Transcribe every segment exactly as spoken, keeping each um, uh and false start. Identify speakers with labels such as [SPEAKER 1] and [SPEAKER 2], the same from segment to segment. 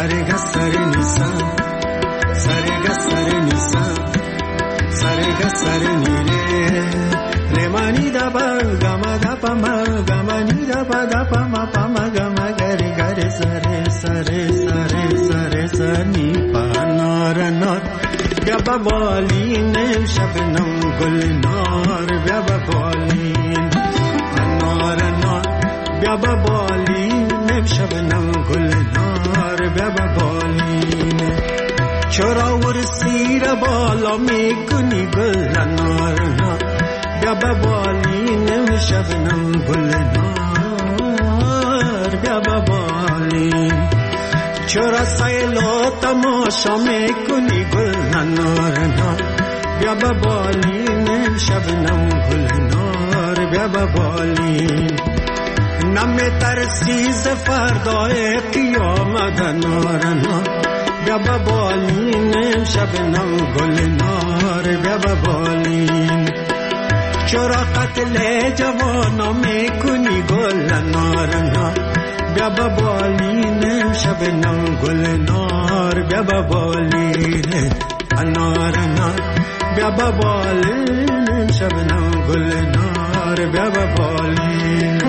[SPEAKER 1] Sarega sare nisa, sarega sare nisa, sarega sare nire. Re mani da ba ga ma da pa ma ga ma ni da ba da pa ma pa ma ga ma ga re ga re sare sare sare sare sani pa nar nar. Bya ba balin shabnam gul nar bya ba balin nar nar. Bya ba balin shabnam gul nar bya ba balin. Chora ursi ra bala mein kuni gul nar nar. Bya ba balin shabnam gul nar bya ba balin. Chora saylo tamasha mein kuni gul nar nar. Bya ba balin shabnam gul nar bya ba balin. Name tarsiz fardae qiyamat nar nar. Bya ba balin shabnam gul nar bya ba balin. Chora qatle jawano mein kuni gul nar nar. Bya ba balin shabnam gul nar bya ba balin nar nar. Bya ba balin shabnam gul nar bya ba balin.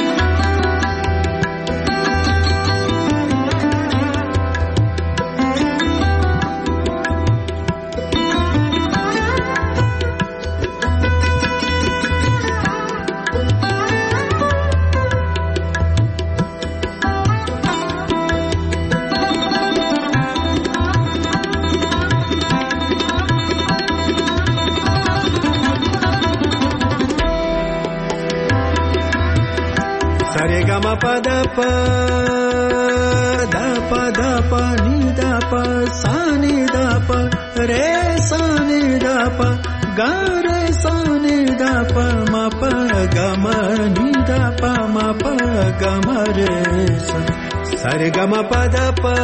[SPEAKER 1] Gama pa da pa da pa da pa ni da pa sa ni da pa re sa ni da pa ga re sa ni da pa ma pa ga ma ni da pa ma pa ga ma re sa sa re gama pa da pa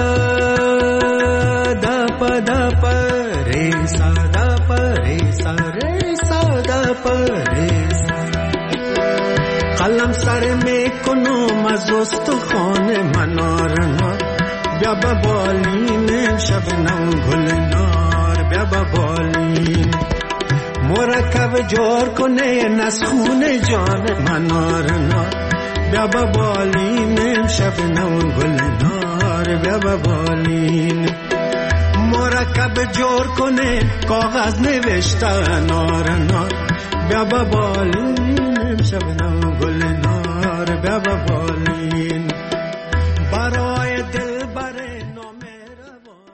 [SPEAKER 1] da pa da pa re sa da pa re sa re sa da pa re sa. قلم سر میکنم از استخوان منار نار. بیا با بالین شبنم گل نار بیا با بالین. مرکب جور کنه نسخون جان منار نار. بیا با بالین شبنم گل نار بیا با بالین. مرکب جور کنه کاغذ نوشته نار نار. بیا با بالین شبنم گل نار بیا با بالین. برای دل بر نامهربان.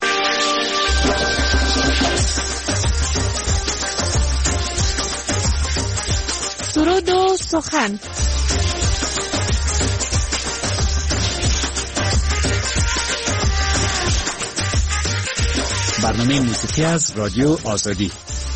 [SPEAKER 2] سرود و سخن.
[SPEAKER 3] برنامه موسیقی از رادیو آزادی.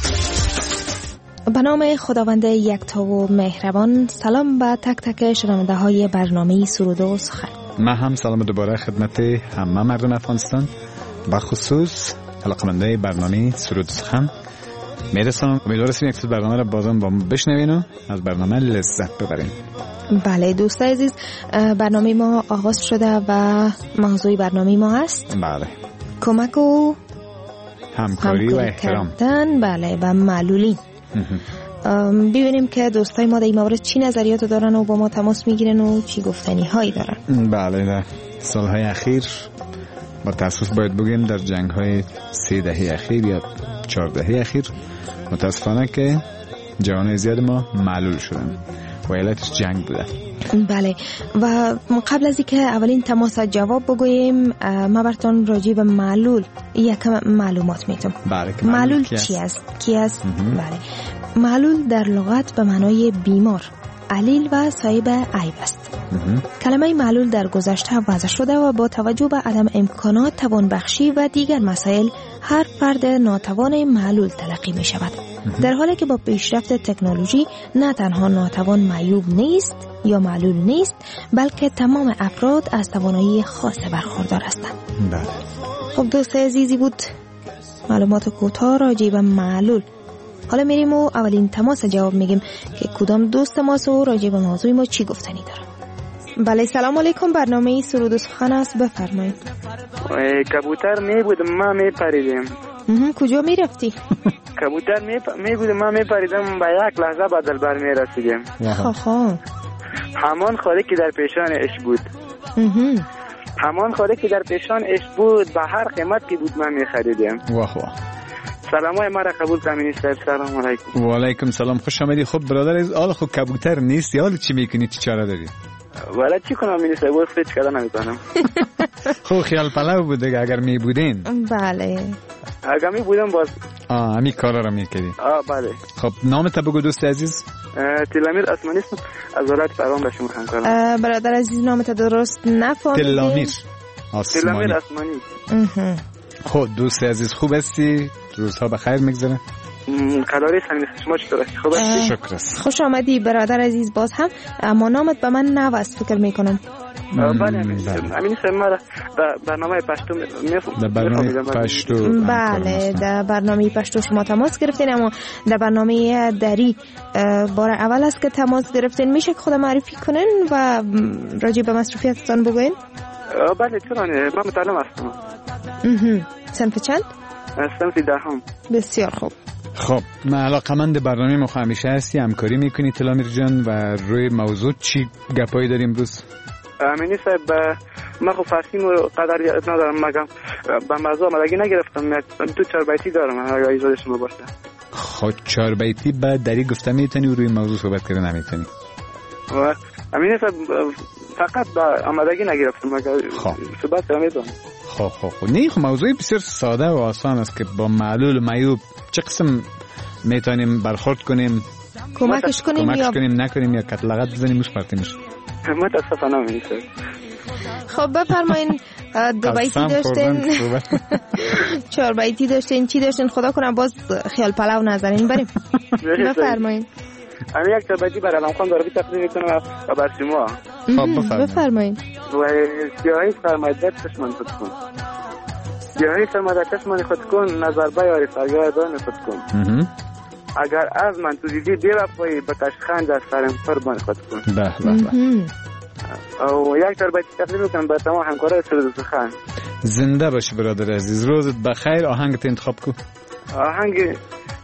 [SPEAKER 4] به نام خداوند یکتا و مهربان. سلام به تک تک شنونده های برنامه سرود و سخن.
[SPEAKER 3] من هم سلام دوباره خدمت همه مردم افغانستان، به خصوص علاقه‌مندای برنامه سرود و سخن میرسانم. امیدوارم یک برنامه را بازم با ما بشنوین و از برنامه لذت ببرین.
[SPEAKER 4] بله دوستای عزیز، برنامه ما آغاز شده و موضوع برنامه ما هست
[SPEAKER 3] بله
[SPEAKER 4] کمک و
[SPEAKER 3] همکاری و احترام.
[SPEAKER 4] بله و معلولین. ببینیم که دوستای ما در این مورد چی نظریات دارن و با ما تماس میگیرن و چی گفتنی هایی دارن.
[SPEAKER 3] بله در سالهای اخیر با تاسف باید بگیم در جنگ های سه دهه اخیر یا چهار دهه اخیر متاسفانه که جوانای زیاد ما معلول شدن و علتش جنگ بوده.
[SPEAKER 4] بله و قبل از اینکه اولین تماس جواب بگوییم ما براتون راجع به معلول یکم معلومات میتونم.
[SPEAKER 3] بله
[SPEAKER 4] معلول چی است؟ کی است؟ بله معلول در لغت به معنای بیمار، علیل و صاحب عیب است. کلمه معلول در گذشته وضع شده و با توجه به عدم امکانات توانبخشی و دیگر مسائل هر فرد ناتوان معلول تلقی می شود. در حالی که با پیشرفت تکنولوژی نه تنها ناتوان معیوب نیست یا معلول نیست، بلکه تمام افراد از توانایی خاص برخوردار هستند.
[SPEAKER 3] بله.
[SPEAKER 4] خب دوست عزیزی بود معلومات کوتاه راجع به معلول. حالا میریم و اولین تماس جواب میگیم که کدام دوست ماست و راجع به موضوع ما چی گفتنی داره. بله سلام علیکم، برنامه سرود و سخن است، بفرمایید.
[SPEAKER 5] کبوتر می بود ما می پریدیم.
[SPEAKER 4] کجا می رفتی؟
[SPEAKER 5] کبوتر می پ... می بود ما می پریدیم، با یک لحظه با دلبر می رسیدیم.
[SPEAKER 4] خب
[SPEAKER 5] همان خاله که در پیشان عشق بود. همان خاله که در پیشان عشق بود، به هر قیمت که بود ما می خریدیم.
[SPEAKER 3] واه واه.
[SPEAKER 5] سلام های ما را قبول کنید. سلام علیکم.
[SPEAKER 3] و علیکم سلام، خوش آمدی. خب برادر از آل خب کبوتر نیست یا چی میکنی، چی چاره داری؟
[SPEAKER 5] ولی چی کنم مینیستر بود فیچ کردن نمیکنم.
[SPEAKER 3] خب خیال پلو بود دیگه اگر می بودین.
[SPEAKER 4] بله
[SPEAKER 5] اگر می بودم باز
[SPEAKER 3] آه همی کارا رو میکردی.
[SPEAKER 5] آه بله.
[SPEAKER 3] خب نامت بگو دوست عزیز.
[SPEAKER 5] تلامیر اسمانی است، از ولایت فرمان به شما همکارم.
[SPEAKER 4] برادر عزیز نامت درست نفهمیدم.
[SPEAKER 3] تلامیر اسمانی.
[SPEAKER 5] تلامیر اسمانی.
[SPEAKER 3] خب دوست عزیز خوب هستی؟ روزها بخیر میگذره؟
[SPEAKER 5] قراری همین شما چطور هستی؟ خوب هستی؟
[SPEAKER 3] شکر است.
[SPEAKER 4] خوش آمدی برادر عزیز باز هم، اما نامت به من نو است فکر میکنم.
[SPEAKER 5] بله امین سمر برنامه پشتو میفهم.
[SPEAKER 3] در برنامه پشتو.
[SPEAKER 4] بله در برنامه پشتو شما تماس گرفتین، اما در برنامه دری بار اول است که تماس گرفتین. میشه که خود معرفی کنین و راجع به مصروفیتتان بگوین؟
[SPEAKER 5] بله چرا، من متعلم هستم.
[SPEAKER 4] صنف چند؟
[SPEAKER 5] صنف دهم.
[SPEAKER 4] بسیار خوب.
[SPEAKER 3] خب من علاقمند برنامه ما همیشه هستی، همکاری میکنی تلامیر جان، و روی موضوع چی گپایی داریم امروز؟
[SPEAKER 5] امینی صاحب من خب فارسی رو قدر یاد ندارم، مگم به موضوع آمدگی نگرفتم. تو چهار بیتی دارم اگر اجازه شما باشه.
[SPEAKER 3] خب چهار بیتی بعد دری گفته میتونی و روی موضوع صحبت کردن نمیتونی.
[SPEAKER 5] امینی صاحب فقط به آمدگی نگرفتم مگر صحبت میدونم.
[SPEAKER 3] خب خب خب نه خب موضوعی بسیار ساده و آسان است که با معلول و معیوب چه قسم میتونیم برخورد کنیم،
[SPEAKER 4] کمکش کنیم
[SPEAKER 3] کمکش
[SPEAKER 4] یا
[SPEAKER 3] کنیم نکنیم یا کت لغت بزنیم مشپرتی میشه.
[SPEAKER 5] متاسفانه میشه.
[SPEAKER 4] خب بفرمایین دو بیتی داشتین، چهار بیتی داشتین، چی داشتین؟ خدا کنم باز خیال پلو نزنین. بریم بفرمایین.
[SPEAKER 5] من یک تا بیتی برای علم خان داره تقدیم میکنم و بر شما.
[SPEAKER 3] خب بفرمایین.
[SPEAKER 5] و سیاهی فرمایده چشمان خود کن، سیاهی فرمایده چشمان خود کن، نظر بیاری فرگردان خود کن. اگر از من تو دیدی بی‌وفایی بکش خند از سرم قربان خود کن.
[SPEAKER 3] به به به.
[SPEAKER 5] او یک تا بیتی تقدیم میکنم به تمام همکارای سرود و سخن.
[SPEAKER 3] زنده باشی برادر عزیز، روزت بخیر. آهنگت انتخاب کو.
[SPEAKER 5] آهنگ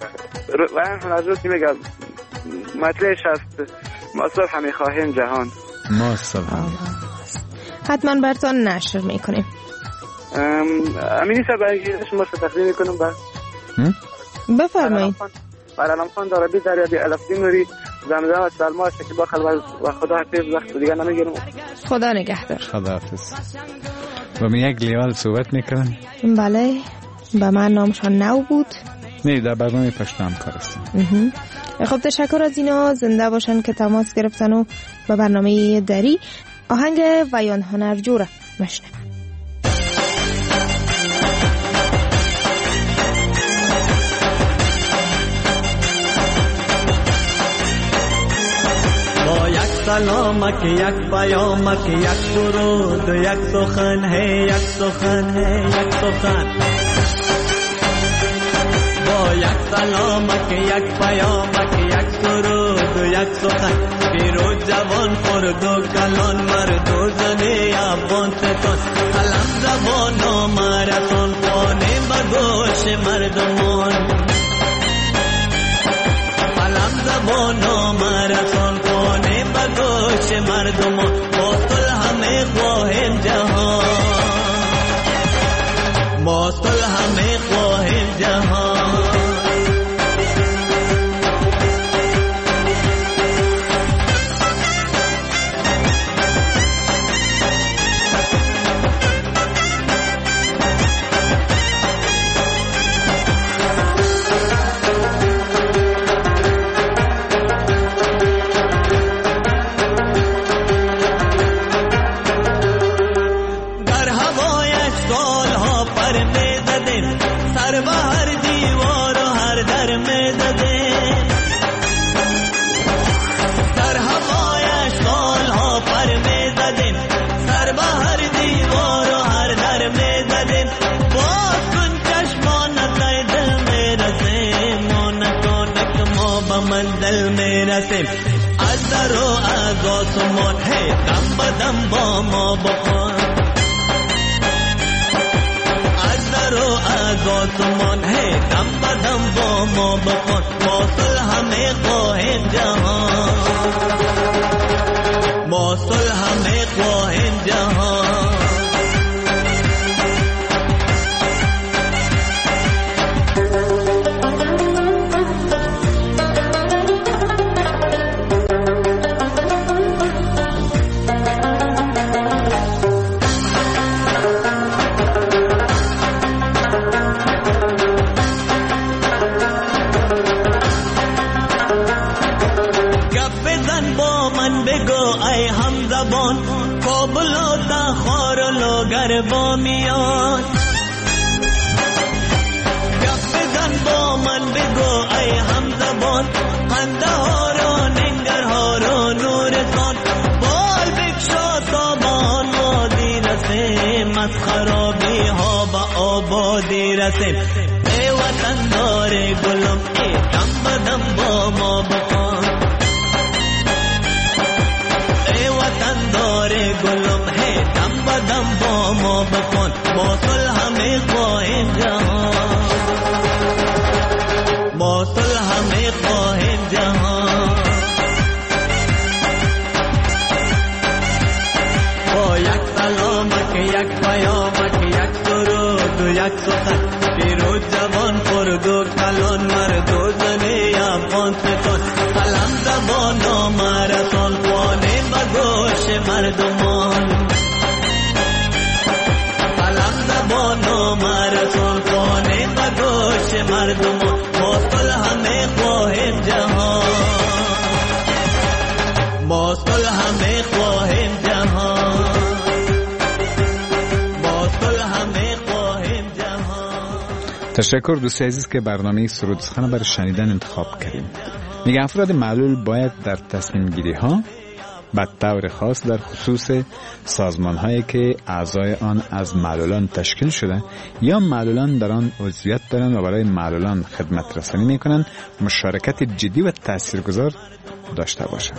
[SPEAKER 5] و حضرت میگه مطلعش هست مصرف همی خواهیم جهان.
[SPEAKER 3] مصرف
[SPEAKER 4] حتما برتان نشر میکنیم.
[SPEAKER 5] امینی صاحب اگه شما رو تقدیم میکنم با
[SPEAKER 4] بفرمایید.
[SPEAKER 5] برای علم خان داربی دریابی الفتی نوری زمزم و سلما شکیبا خلوز و خدا حفظ. وقت دیگه نمیگیرم.
[SPEAKER 4] خدا نگهدار.
[SPEAKER 3] خدا حافظ. و من یک لیوال صحبت میکنم.
[SPEAKER 4] بله به من نامشان نو بود.
[SPEAKER 3] نه در برنامه پشت هم کار هستم.
[SPEAKER 4] خب تشکر از اینا، زنده باشن که تماس گرفتن و به برنامه دری آهنگ ویان هنرجو را مشنویم.
[SPEAKER 6] با یک سلامک یک پیامک یک درود یک سخن ہے یک سخن ہے یک سخن، با یک سلامک یک پیامک یک درود یک سخن، پیرو جوان خرد و کلان مرد و زن افغان ستان، قلم زبان و ماراتون خانه بگوش مردمان، قلم زبان و ماراتون خانه بگوش مردمان، با صلح همه خواهیم جهان، با صلح همه خواهیم جهان. منزل میں رسیم از در و از آسمان ہے دم بدم با ما بخوان از در و از آسمان هی دم بدم با ما بخوان ما صلح همه خواهیم جهان ما صلح همه خواهیم جهان ای هم زبان کابل و تخار و لوگر با میان گپ بزن با من بگو ای هم زبان قندهار و ننگرهار و نورستان بال بکشا تابان وادی رسیم از خرابی ها با آبادی رسیم ای وطن دار گلم ای دم بدم با ما بخوان داره گلم ہے دم بدم با ما بخون ما صلح ہمیں خواہیم جہان ما صلح ہمیں خواہیم جہان با یک سلامک یک پیامک یک درود و یک سخن پیروز جوان خرد و کلان مرد و زن افغان ستان قلم زبان و مرسان خوانه بگوش مردمان قلم زبان و مرسان خوانه بگوش مردمان ما صلح همه خواهیم جهان ما صلح همه خواهیم جهان
[SPEAKER 3] تشکر دوستی عزیز که برنامه سرود سخن برای شنیدن انتخاب کردیم. میگه افراد معلول باید در تصمیم گیری ها به طور خاص در خصوص سازمان هایی که اعضای آن از معلولان تشکیل شده یا معلولان در آن عضویت دارند و برای معلولان خدمت رسانی میکنند مشارکت جدی و تاثیرگذار داشته باشند.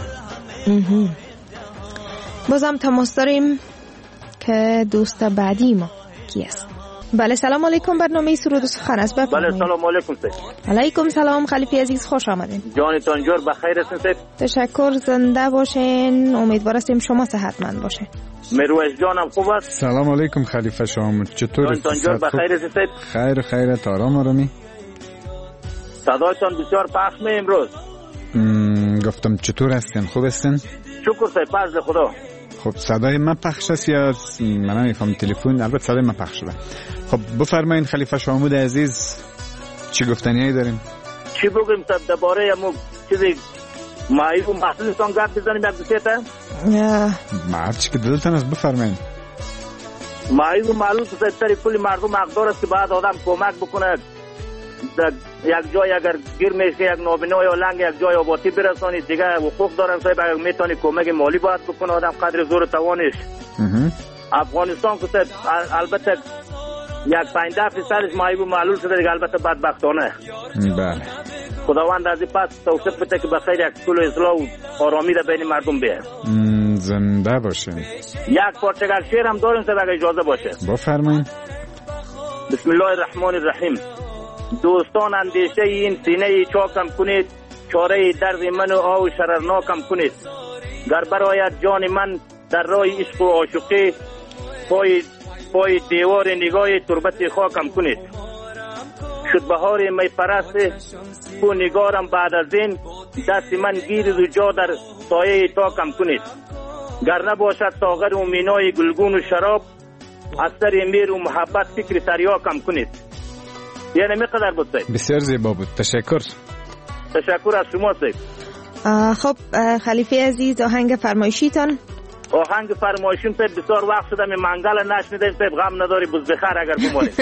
[SPEAKER 4] بازم تماس داریم که دوست بعدی ما کی است؟ بله سلام علیکم، برنامه سرود و سخن است.
[SPEAKER 7] بله سلام علیکم سید.
[SPEAKER 4] علیکم سلام خلیفی عزیز، خوش آمدین.
[SPEAKER 7] جانتان جور بخیر هستین سید؟
[SPEAKER 4] تشکر، زنده باشین، امیدوار هستیم شما صحتمند باشین.
[SPEAKER 7] مرویش جانم خوب است؟
[SPEAKER 3] سلام علیکم خلیفه شما، چطور؟
[SPEAKER 7] جانتان جور بخیر هستین سید؟
[SPEAKER 3] خیر خیرت، آرام آرامی.
[SPEAKER 7] صدایتان بسیار پخش می امروز.
[SPEAKER 3] گفتم چطور هستین؟ خوب هستین؟
[SPEAKER 7] شکر سید، فضل خدا.
[SPEAKER 3] خب صدای من پخش است یا من نمیفهم تلفن؟ البته صدای من پخش شده. خب بفرمایید خلیفه شامود عزیز، چی گفتنی داریم؟
[SPEAKER 7] چی بگیم صاحب درباره امو چیزی مایو و محصولتان گپ بزنیم یک دوسیه تا؟
[SPEAKER 3] هر چی که دلتان است بفرمایید.
[SPEAKER 7] مایو و معلول که سر کلی مردم حقدار است که بعد آدم کمک بکنه در یک جای اگر گیر میشه یک نابینا یا لنگ یک جای آبادی برسانید دیگه حقوق دارن صاحب، اگر میتونی کمک مالی باید بکنه آدم قدر زور توانش. افغانستان که صاحب البته یک پنجده فیصدش مایو و معلول شده دیگه، البته بدبختانه.
[SPEAKER 3] بله
[SPEAKER 7] خداوند از این پس توفیق بده که بخیر یک کل اصلاح و آرامی در بین مردم بیه.
[SPEAKER 3] زنده باشین.
[SPEAKER 7] یک پارچگل شعر هم داریم صاحب اگر اجازه باشه.
[SPEAKER 3] بفرمایید.
[SPEAKER 7] بسم الله الرحمن الرحیم. دوستان اندیشه این سینه چاکم کنید، چاره درد من و آو شررناکم کنید. گر برایت جان من در راه عشق و عاشقی، پای پای دیوار نگاه تربت خاکم کنید. شد بهار می پرست کو نگارم بعد از این، دست من گیر و جا در سایه تاکم کنید. گر نباشد ساغر و مینای گلگون و شراب، از سر میر و محبت فکر تریاکم کنید. یعنی میقدر بود سید؟
[SPEAKER 3] بسیار زیبا بود، تشکر.
[SPEAKER 7] تشکر از شما سید.
[SPEAKER 4] خب خلیفه عزیز، آهنگ فرمایشیتان؟
[SPEAKER 7] آهنگ فرمایشیم سید بسیار وقت شده می منگل نشنیدیم سید، غم نداری بز بخیر اگر بمانی.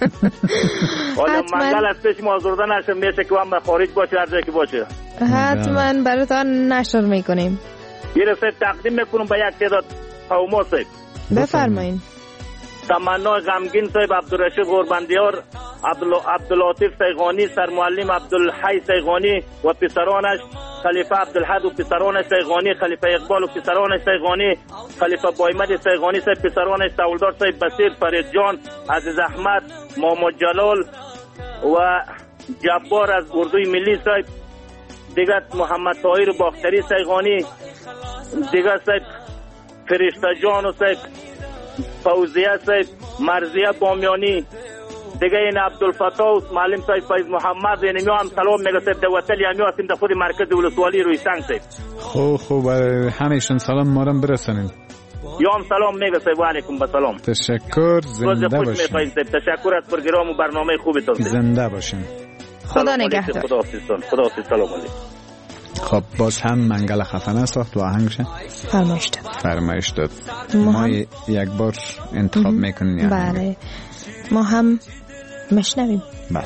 [SPEAKER 7] حالا منگل از پیش مازورده نشه، میشه که هم خارج باشه هر جایی که باشه.
[SPEAKER 4] حتما براتان نشر میکنیم.
[SPEAKER 7] یه سید تقدیم میکنم به یک تعداد قوما سید.
[SPEAKER 4] بفرمایید.
[SPEAKER 7] تمنای غمگین صاحب عبدالرشید قربندیار، عبداللطیف سیغانی، سرمعلم عبدالحی سیغانی و پسرانش، خلیفه عبدالحد و پسران سیغانی، خلیفه اقبال و پسران سیغانی، خلیفه بایمد سیغانی صاحب، پسران سولدار صاحب، بصیر، فرید جان، عزیز احمد، محمد جلال و جبار از اردوی ملی صاحب، دیگر محمد طاهر باختری سیغانی، دیگر صاحب فرشته جان و صاحب فوزیه صاحب، مرزیه بامیانی، دیگه این عبدالفتاح و معلم صاحب فیض محمد، این میو هم سلام میگه صاحب دوتل یمیو هستیم در خود مرکز ولسوالی روی سنگ صاحب.
[SPEAKER 3] خوب خوب همهشون سلام مارم برسانیم.
[SPEAKER 7] یا هم سلام میگه صاحب و علیکم بسلام.
[SPEAKER 3] تشکر، زنده باشین.
[SPEAKER 7] تشکر از پروگرام و برنامه خوبتون.
[SPEAKER 3] زنده باشین.
[SPEAKER 4] خدا نگهدار.
[SPEAKER 7] خدا حافظ. خدا حافظ. سلام علیکم.
[SPEAKER 3] خب باز هم منگل خفنه ساخت و آهنگش
[SPEAKER 4] فرمایش داد
[SPEAKER 3] فرمایش داد ما یک بار انتخاب میکنیم.
[SPEAKER 4] بله ما هم مشنویم.
[SPEAKER 3] بله.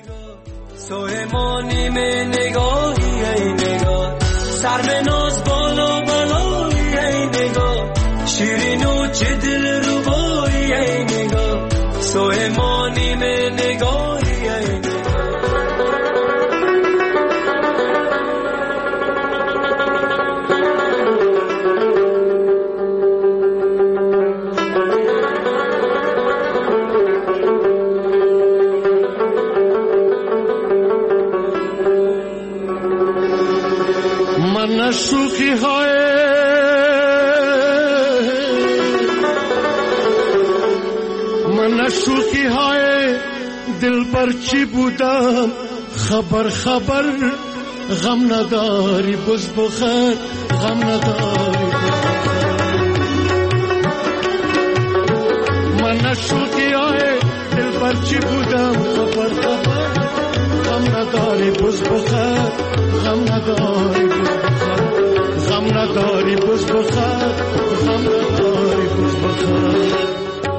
[SPEAKER 6] سویمانی میں نگاهی ای نگاه سر به ناز بالا بلایی ای نگاه شیرین و چه دل ربایی ای نگاه سویمانی میں نگاهی ای نگاه من شوخی های من شوخی های دل پر چی بودم خبر خبر غم نداری بز بخیر غم نداری من شوخی های دل پر چی بودم خبر خبر غم نداری بز بخیر غم نداری غم نداری بز بخیر غم نداری بز بخیر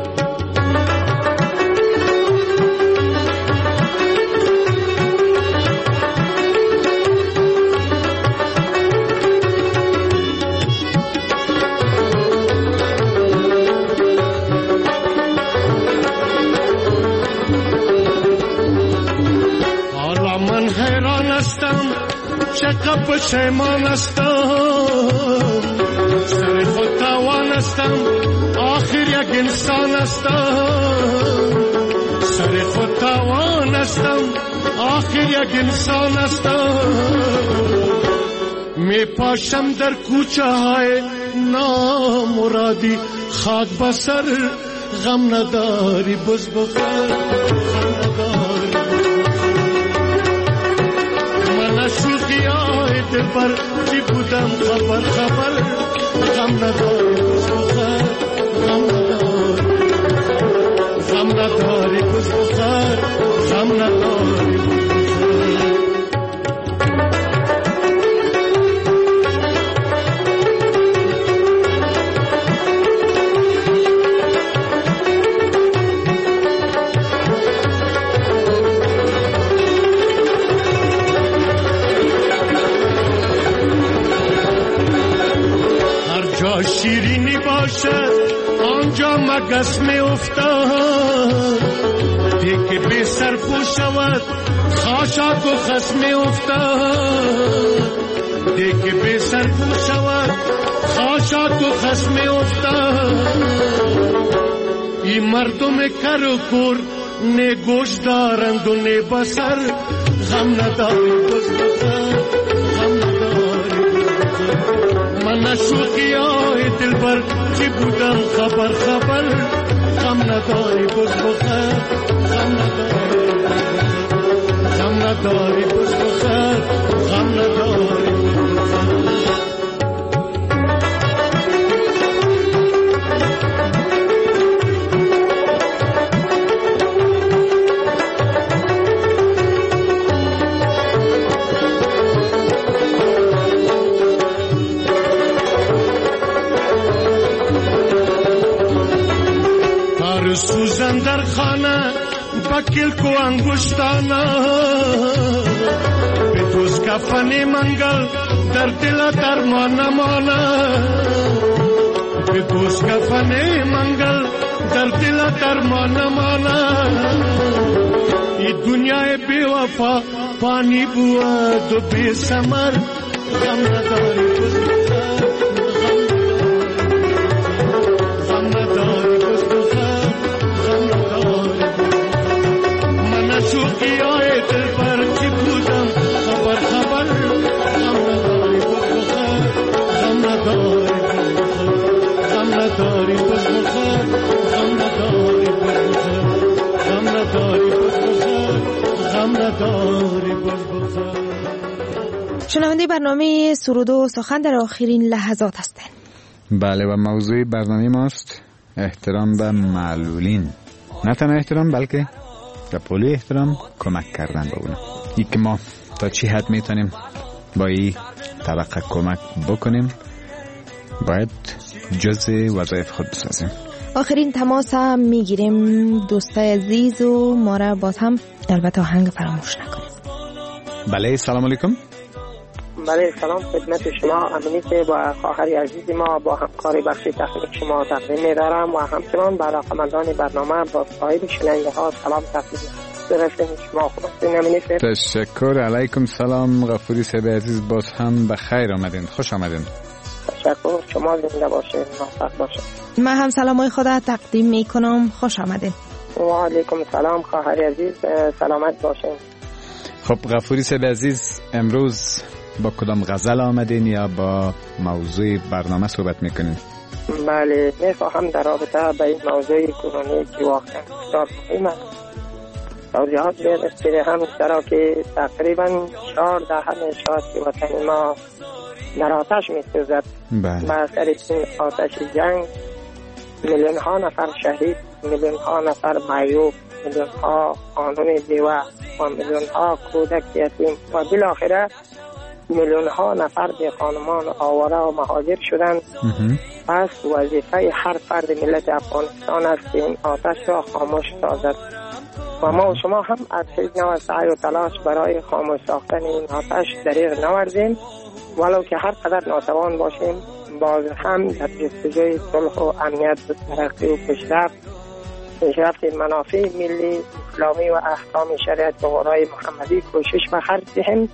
[SPEAKER 6] حالا من حیران هستم چقدر پشیمان هستم سر خود توان هستم آخر یک انسان هستم سر خود توان هستم آخر یک انسان هستم می پاشم در کوچه های نامرادی خاک بسر غم نداری بز بخیر غم نداری من شوخی های دل پر چی بودم خبر خبر غم نداری بز بخیر غم نداری غم نداری بز بخیر غم نداری بز بخیر شیرینی باشد آنجا مگس می افتاد دیگه بی سر پو شود خاشاک و خس می افتاد دیگه بی سر پو شود خاشاک و خس می افتاد این مردم کر و کور نه گوش دارند و نه بسر غم نداری بز بخیر غم نداری من شوخی های دل بر چی بودم خبر خبر غم نداری بز بخیر غم نداری غم نداری بز بخیر غم نداری سوزن در خانه بکل کو انگشتانه به دوست کفنی منگل در دل درمان مانه به دوست کفنی منگل در دل درمان مانه ای دنیای بی وفا پانی بود و بی سمر
[SPEAKER 1] غم نداری بز بخر غم نداری بز بخر غم نداری من شوقی های دل پر کی بودم خبر خبر غم نداری بز بخر غم نداری غم نداری بز بخر غم نداری بز بخر غم نداری بز بخر غم نداری بز بخر.
[SPEAKER 4] شنونده برنامه سرود و سخن در آخرین لحظات هستند.
[SPEAKER 3] بله و موضوع برنامه ماست احترام به معلولین. نه تنها احترام بلکه به پولی احترام کمک کردن به اونا. این که ما تا چی حد میتونیم با این طبقه کمک بکنیم باید جزء وظایف خود بسازیم.
[SPEAKER 4] آخرین تماس هم میگیریم دوستای عزیز و ما را باز هم البته آهنگ فراموش نکنیم.
[SPEAKER 3] بله سلام علیکم.
[SPEAKER 8] بله سلام خدمت شما. امینی که با خواهر عزیز ما با همکاری بخش تکنیک شما تقدیم می‌دارم و همچنان با علاقه‌مندان برنامه با صاحب شنونده ها سلام تقدیم برسیم. شما خوبین امینی؟
[SPEAKER 3] تشکر. علیکم سلام غفوری صاحب عزیز، باز هم به خیر آمدین، خوش آمدین.
[SPEAKER 8] تشکر. شما زنده باشید، موفق باشید.
[SPEAKER 4] من هم سلامای خدا تقدیم میکنم، خوش آمدین.
[SPEAKER 8] و علیکم سلام خواهر عزیز، سلامت باشین.
[SPEAKER 3] خب غفوری صاحب عزیز امروز با کدام غزل آمدین یا با موضوع برنامه صحبت میکنین؟
[SPEAKER 8] بله میخواهم در رابطه با این موضوع کنونی که واقعا بسیار مهم است توضیحات بدهم، چرا که تقریبا چهار دهه میشود که وطن ما در آتش میسوزد. به اثر این آتش جنگ میلیون ها نفر شهید، میلیون ها نفر معیوب، میلیون ها خانم بیوه و میلیون ها کودک یتیم و بالاخره میلیون ها نفر به خانمان آواره و مهاجر شدند. پس وظیفه هر فرد ملت افغانستان است که این آتش را خاموش سازد و ما و شما هم از هیچ نوع سعی و تلاش برای خاموش ساختن این آتش دریغ نورزیم، ولو که هر قدر ناتوان باشیم باز هم در جستجوی صلح و امنیت و ترقی و پیشرفت پیشرفت منافع ملی اسلامی و احکام شریعت و قرآن محمدی کوشش به خرج دهیم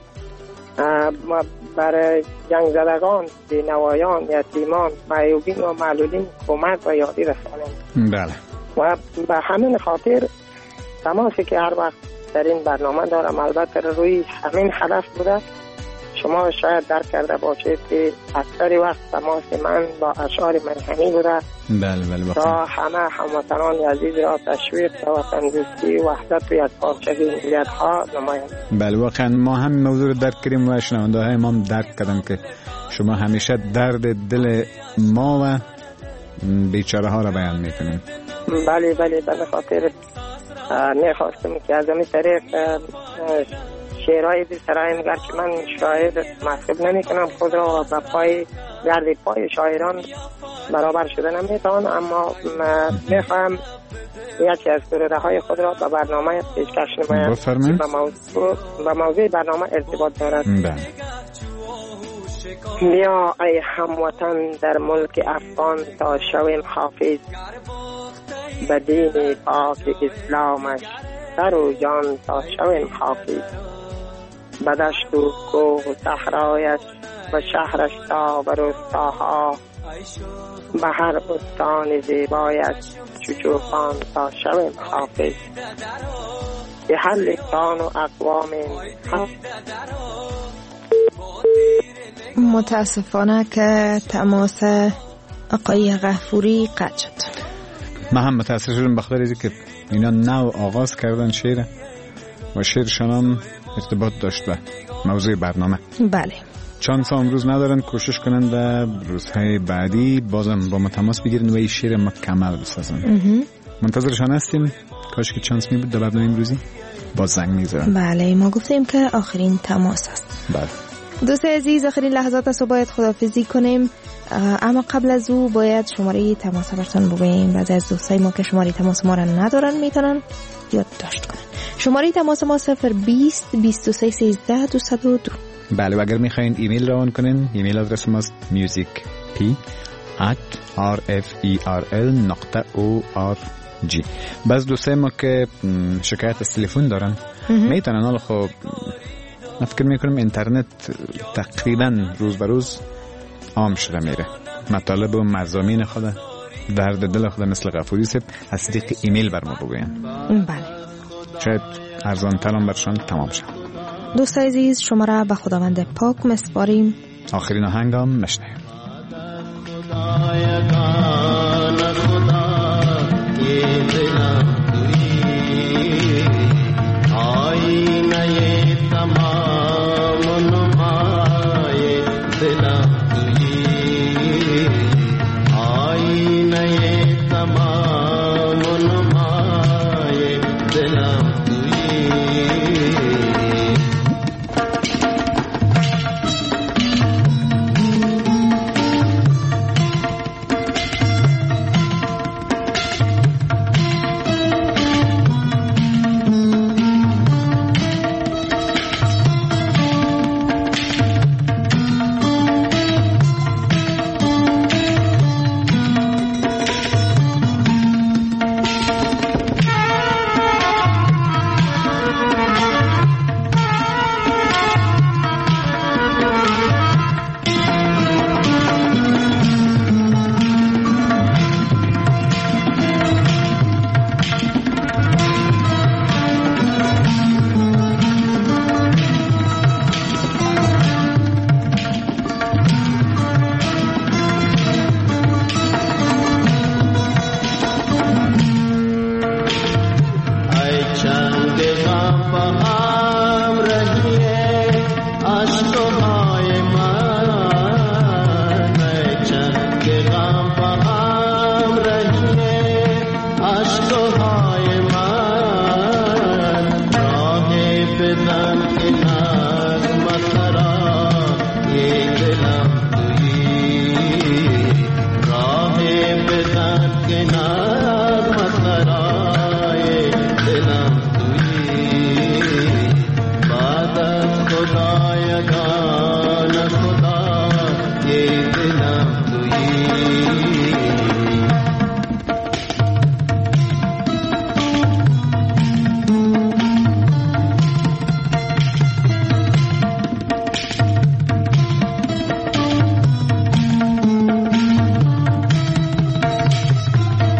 [SPEAKER 8] و برای جنگ زدگان، بینوایان، یتیمان، معیوبین و معلولین کمک و یادی رسانیم.
[SPEAKER 3] بله.
[SPEAKER 8] و به همین خاطر تماسی که هر وقت در این برنامه دارم البته روی همین هدف بوده. شما شاید درک کرده باشید که اکثر وقت تماس من با اشعار منحنی بوده.
[SPEAKER 3] بله بله.
[SPEAKER 8] تا همه هموطنان عزیز را تشویق و وطن دوستی، وحدت و یکپارچگی ملیت ها نمایند.
[SPEAKER 3] بله واقعا ما هم موضوع رو درک کردیم و شنونده های ما هم درک کردن که شما همیشه درد دل ما و بیچاره ها را بیان میکنیم.
[SPEAKER 8] بله بله به خاطر میخواستم که از این طریق شعرهای بی سرایم گرچه من شاعر محسوب نمی کنم خود را و به پای گرد پای شاعران برابر شده نمیتوان، اما میخواهم یکی از سروده های خود را به برنامه پیشکش نمایم.
[SPEAKER 3] بفرمایید.
[SPEAKER 8] به موضوع به موضوع برنامه ارتباط دارد.
[SPEAKER 3] بله.
[SPEAKER 8] بیا ای هموطن در ملک افغان تا شویم حافظ، به دین پاک اسلامش سر و جان تا شویم حافظ، به دشت و کوه و صحرایش و شهرش تا و روستاها، به هر بستان زیبایش چوچوفان تا شویم حافظ، به هر لسان و اقوام
[SPEAKER 4] متاسفانه که تماس آقای غفوری قطع شد.
[SPEAKER 3] من هم متاسف شدم بخاطر اینکه که اینا نو آغاز کردن شعر و شعرشان هم ارتباط داشت به موضوع برنامه.
[SPEAKER 4] بله.
[SPEAKER 3] چند سا امروز ندارن، کوشش کنن در روزهای بعدی بازم با ما تماس بگیرن و این شعر مکمل بسازن. منتظرشان هستیم. کاش که چانس می بود در برنامه امروزی باز زنگ میزنن.
[SPEAKER 4] بله ما گفتیم که آخرین تماس است.
[SPEAKER 3] بله.
[SPEAKER 4] دوست عزیز آخرین لحظات است و باید خداحافظی کنیم، اما قبل از او باید شماره تماس براتون بگوییم. بعضی از دوستای ما که شماره تماس ما را ندارن میتونن یادداشت کنن. شماره تماس ما صفر بیست بیست و سه سیزده دویست و دو.
[SPEAKER 3] بله و اگر میخواین ایمیل روان کنین ایمیل آدرس ماست music p at r f e r l dot o r g. بعض دوستای ما که شکایت از تلفن دارن میتونن حالا خب من فکر میکنم اینترنت تقریبا روز به روز عام شده میره. مطالب و مضامین خود درد دل خود مثل غفوری صاحب از طریق ایمیل بر ما بگوین.
[SPEAKER 4] بله.
[SPEAKER 3] شاید ارزان ترم برشان تمام شد.
[SPEAKER 4] دوستای عزیز شما را به خداوند پاک مسپاریم.
[SPEAKER 3] آخرین آهنگام مشنویم.